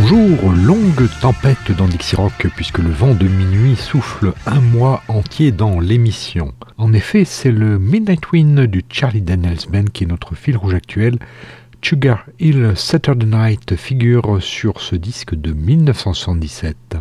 Bonjour, longue tempête dans Dixie Rock puisque le vent de minuit souffle un mois entier dans l'émission. En effet, c'est le Midnight Wind du Charlie Daniels Band qui est notre fil rouge actuel. Sugar Hill Saturday Night figure sur ce disque de 1977.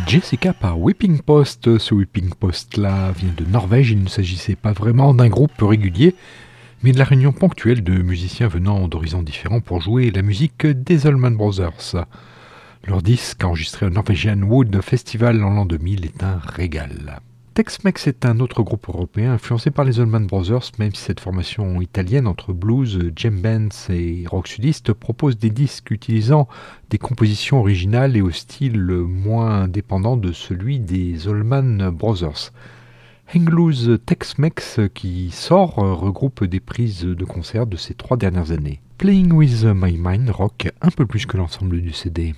Jessica par Whipping Post. Ce Whipping Post-là vient de Norvège. Il ne s'agissait pas vraiment d'un groupe régulier, mais de la réunion ponctuelle de musiciens venant d'horizons différents pour jouer la musique des Allman Brothers. Leur disque, enregistré au Norwegian Wood Festival en l'an 2000, est un régal. Tex-Mex est un autre groupe européen influencé par les Allman Brothers, même si cette formation italienne entre blues, jam bands et rock sudiste propose des disques utilisant des compositions originales et au style moins dépendant de celui des Allman Brothers. Hang Loose Tex-Mex qui sort regroupe des prises de concert de ces 3 dernières années. Playing with My Mind rock un peu plus que l'ensemble du CD.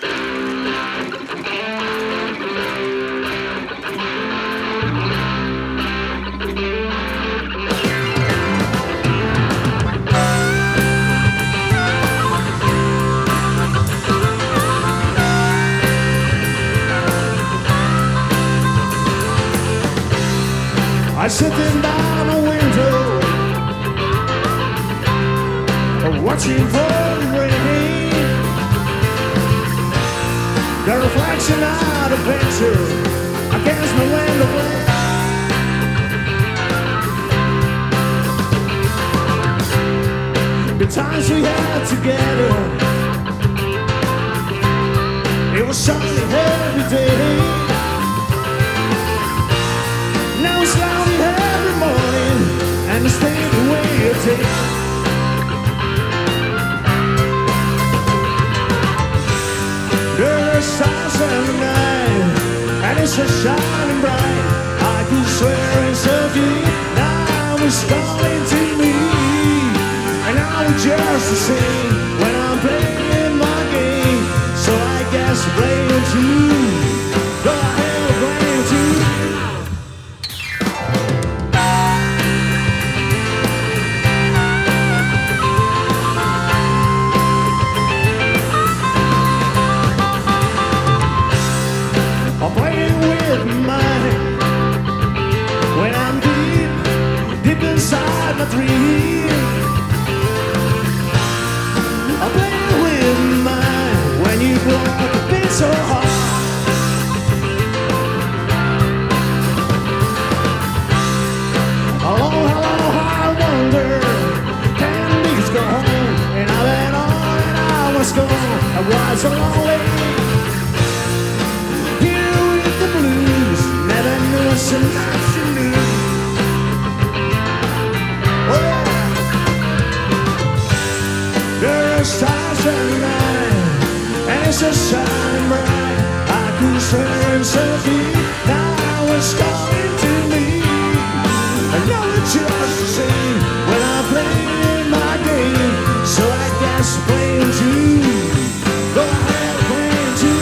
I'm sitting by the window, watching for the rain. The reflection of the picture against my window pane. The times we had together, it was sunny every day. Now it's cloudy every morning, and it's the way you take. There are stars in the night, and it's so shining bright. I could swear it's so deep, now it's calling to me. And I was just the same when I'm playing my game. So I guess I play it too. Go ahead, play it too. I'm playing with mine when I'm deep inside my dream. I'm playing with mine when you blow the beat so hard. Oh, how I wonder can these go home? And I went on and I was gone. I was so lonely. The blues, never knew so much you knew. Oh yeah. There are stars in the night, and it's so shining bright. I could swear it's so deep, now it's calling to me. I know it's just the same when I'm playing my game. So I guess playing too. Go ahead, playing too.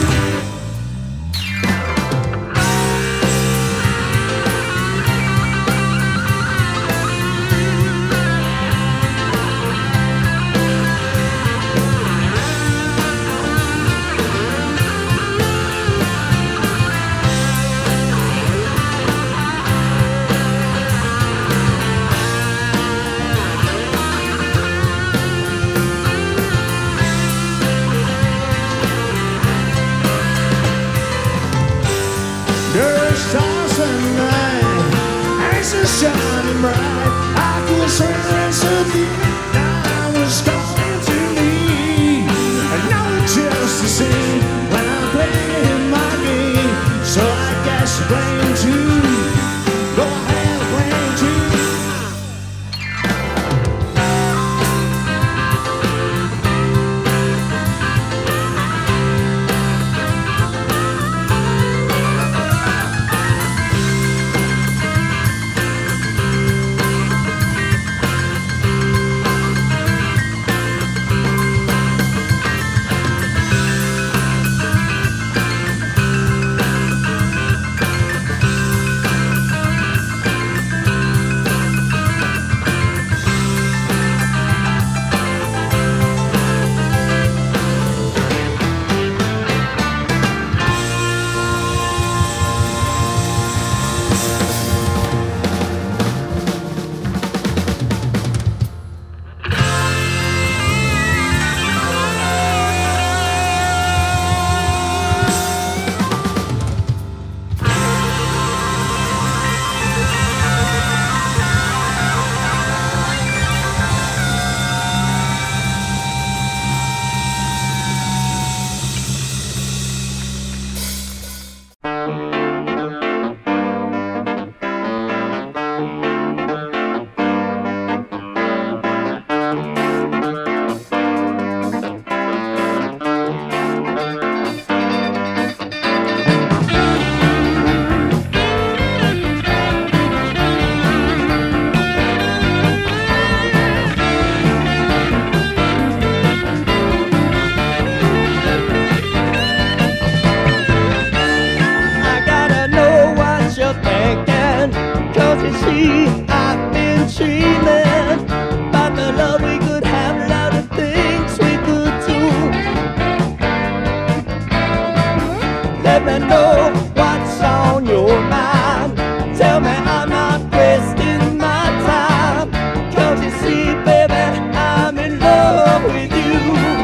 Let me know what's on your mind. Tell me I'm not wasting my time. 'Cause you see, baby, I'm in love with you.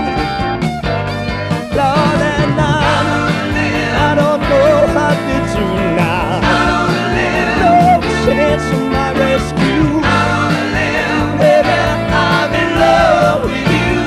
Lord, and I don't know how to do now. No chance of my rescue. Baby, I'm in love with you.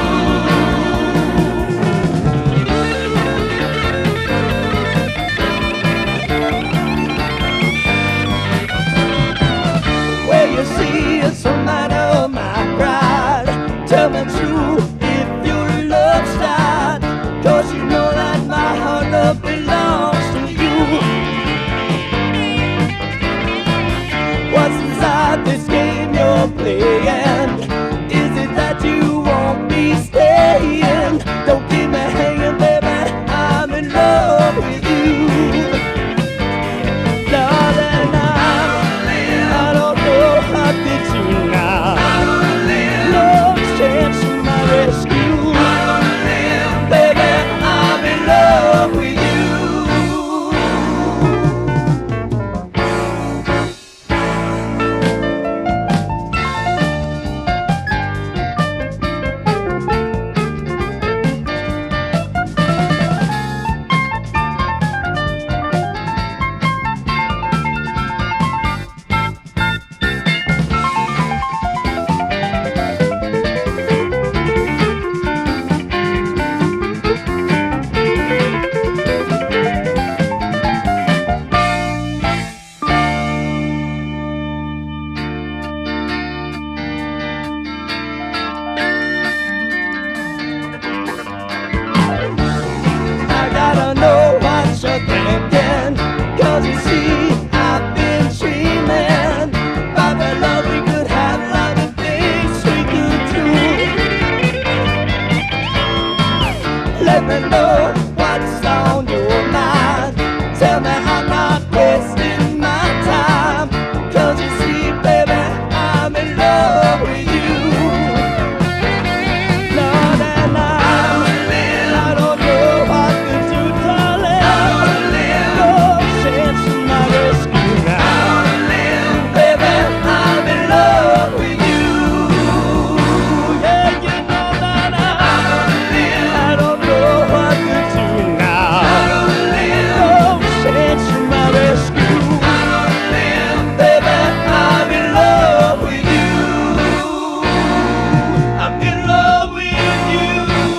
Well, you see, it's a matter of my pride. Tell me true if your love's died. 'Cause you know that my heart love belongs to you. What's inside this game you're playing? Is it that you want me staying? Don't keep me hanging, baby, I'm in love with you. Darling, I don't know how to do now. No chance of my rescue. Baby, I'm in love with you. I gotta know what you're thinking. 'Cause you see, I've been dreaming about the love we could have, like the things we could do. Let me know what's on your mind. Tell me I'm not wasting my time. 'Cause you see, baby, I'm in love with you. Lord, and I don't know what to do, darling. No chance of my rescue now. Baby, I'm in love with you. Yeah, you know that I don't know what to do now. No chance of my rescue. Baby, I'm in love with you. I'm in love with you.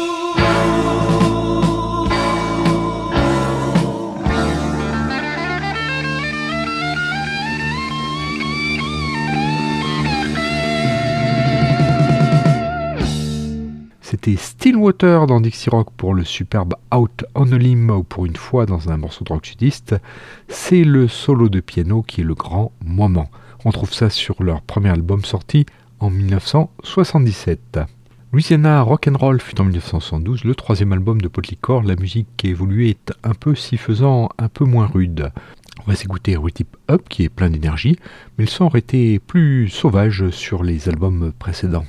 C'était Stillwater dans Dixie Rock pour le superbe Out on a Limb, ou pour une fois dans un morceau de rock sudiste. C'est le solo de piano qui est le grand moment. On trouve ça sur leur premier album sorti en 1977. Louisiana Rock'n'Roll fut en 1972 le troisième album de Polycore. La musique qui a évolué est un peu, si faisant, un peu moins rude. On va s'écouter Whip It Up qui est plein d'énergie, mais le son aurait été plus sauvage sur les albums précédents.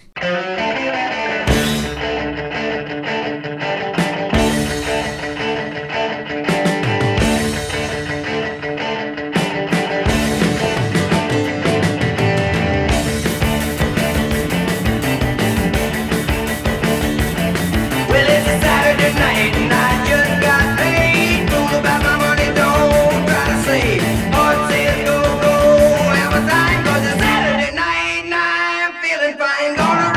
Well, it's a Saturday night and I just got paid. Fool about my money, don't try to save. Heart says go, go, everything. 'Cause it's Saturday night and I'm feeling fine. Gonna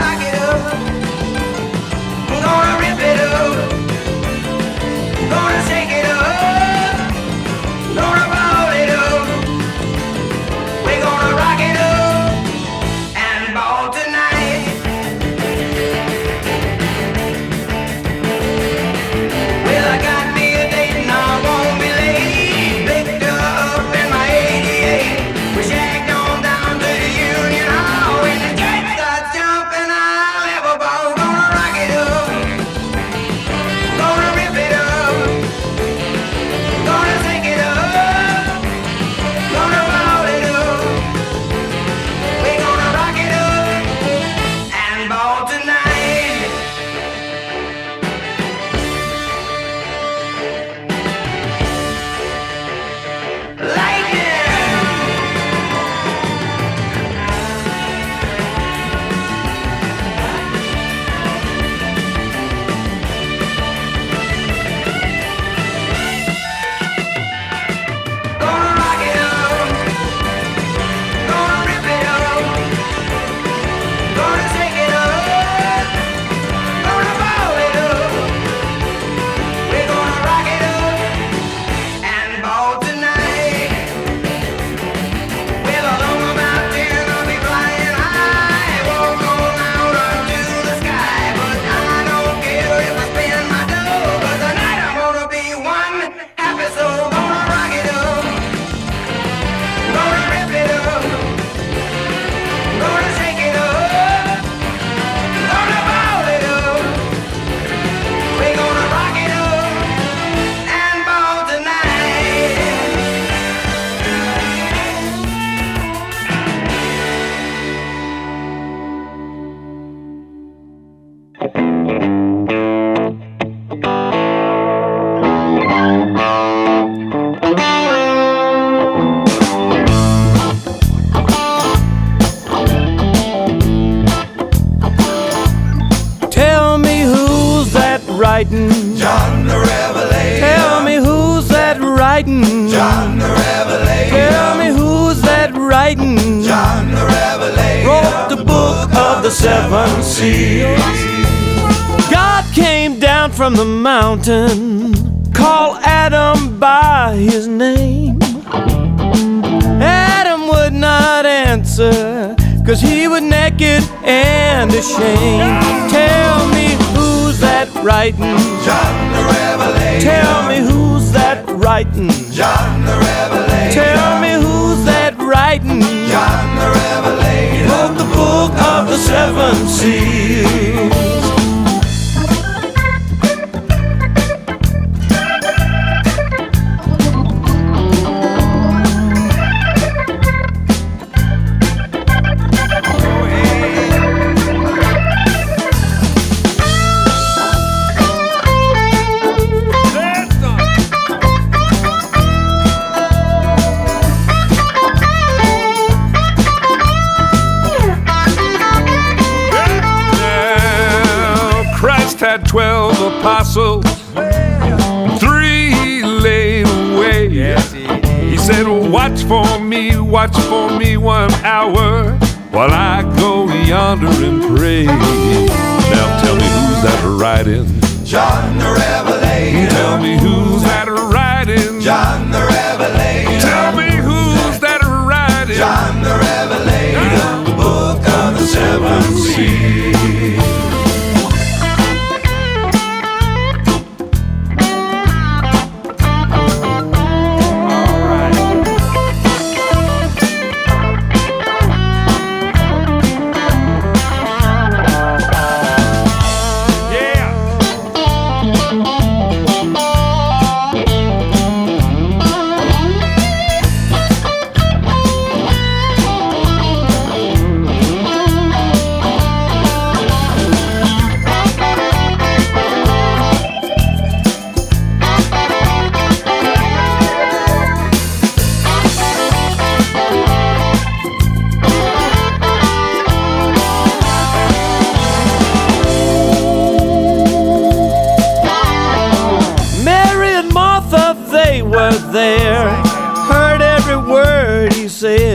writing? John the Revelator. Tell me who's that writing? John the Revelator. Tell me who's that writing? John the Revelator. Wrote the book of the seven seals. God came down from the mountain, called Adam by his name. Adam would not answer, 'cause he was naked and ashamed. Tell me who's that writing? John the Revelator. Tell me who's that writing? John the Revelator. Tell me who's that writing? John the Revelator. He wrote the book of the seven seals. Had 12 apostles, 3 laid away. He said, watch for me 1 hour while I go yonder and pray. Now tell me who's that writing? John the Revelator. Tell me who's that writing? John the Revelator. Tell me who's that writing? John the Revelator. The book of the seven seals. There, heard every word he said.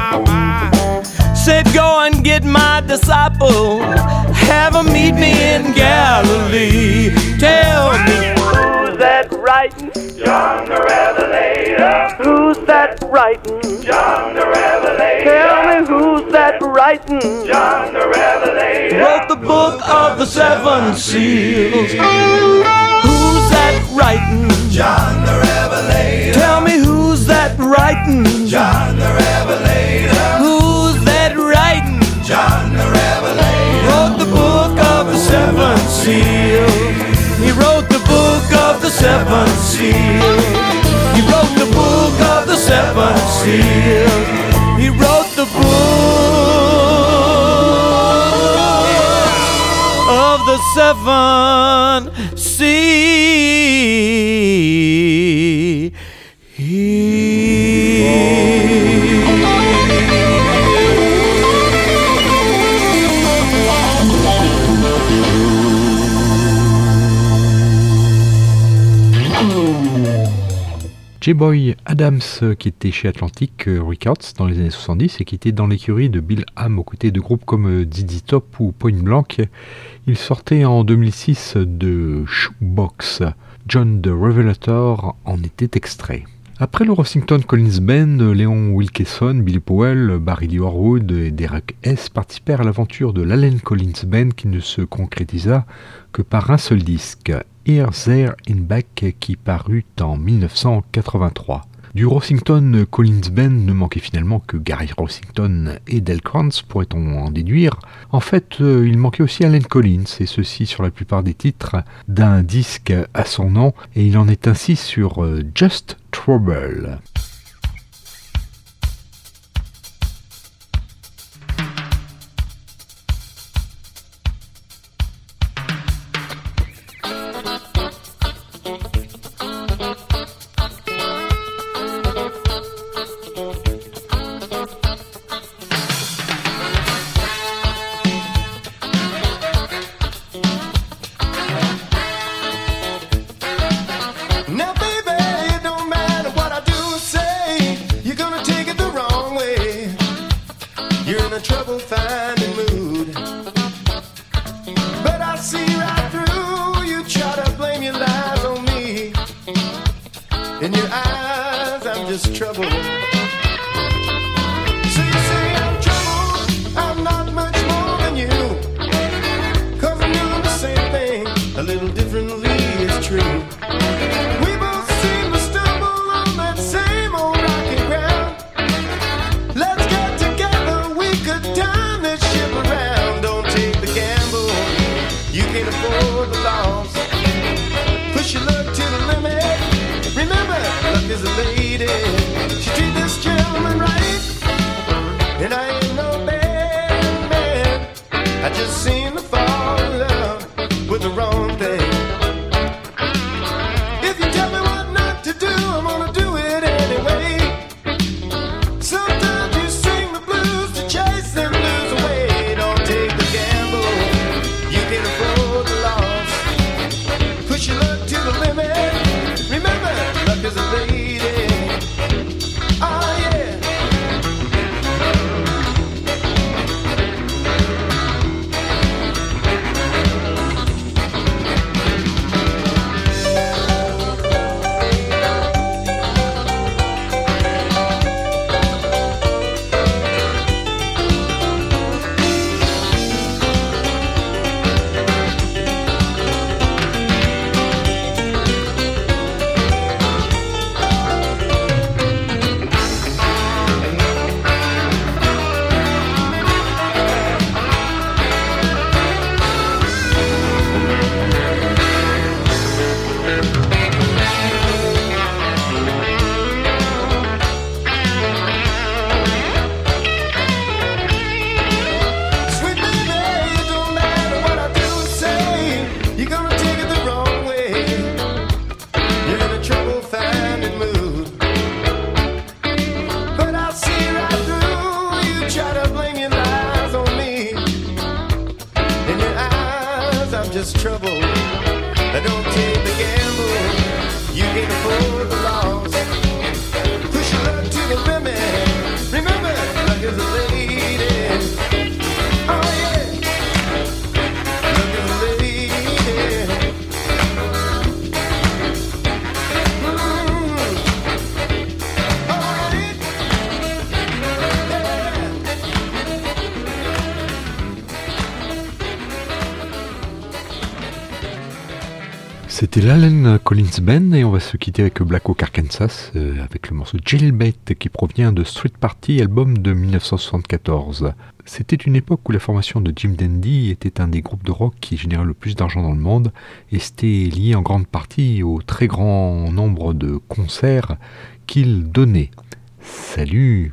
Said, go and get my disciple, have him meet me in Galilee. Tell me who's that writing? John the Revelator. Who's that writing? John the Revelator. Tell me who's that writing? John the Revelator. Wrote the book of the seven seals. Who's that writing? John the Revelator. Tell me who's that writing? John the Revelator. Who's that writing? John the Revelator. Wrote the book of the seven seals. He wrote the book of the seven seals. He wrote the book of the seven seals. He wrote the book of the seven seals. J-Boy Adams, qui était chez Atlantic Records dans les années 70 et qui était dans l'écurie de Bill Ham aux côtés de groupes comme ZZ Top ou Point Blank, il sortait en 2006 de Shoebox. John the Revelator en était extrait. Après le Rossington Collins Band, Léon Wilkeson, Billy Powell, Barry Lee Horwood et Derek S. participèrent à l'aventure de l'Allen Collins Band qui ne se concrétisa que par un seul disque, Here, There and Back, qui parut en 1983. Du Rossington Collins Band ne manquait finalement que Gary Rossington et Del Crans, pourrait-on en déduire. En fait, il manquait aussi Allen Collins, et ceci sur la plupart des titres d'un disque à son nom, et il en est ainsi sur Just Trouble. trouble. So you say I'm trouble, I'm not much more than you. 'Cause I'm doing the same thing, a little differently, it's true. We both seem to stumble on that same old rocky ground. Let's get together, we could turn this ship around. Don't take the gamble, you can't afford the loss. Push your luck to the limit. Remember, luck is a lady. She treat this gentleman right, and I ain't no bad man. I just seem to fall in love with the wrong thing. If you tell me what not to do, I'm gonna do it anyway. Sometimes you sing the blues to chase them blues away. Don't take the gamble, you can't afford the loss. Push your luck to the limit. Remember, luck is a lady. Oh yeah. Sweet baby, it don't matter what I do or say. You're gonna take it the wrong way. You're in a trouble finding mood, but I'll see right through you. Try to blame your lies on me. In your eyes, I'm just trouble. I don't take the gamble, you can't afford the loss. Push your luck to the limit. Remember, luck is a lady. Oh yeah, luck is a lady. Alright, C'était l'Allen Collins Band et on va se quitter avec Black Oak Arkansas avec le morceau Jailbait qui provient de Street Party, album de 1974. C'était une époque où la formation de Jim Dandy était un des groupes de rock qui générait le plus d'argent dans le monde et c'était lié en grande partie au très grand nombre de concerts qu'il donnait. Salut!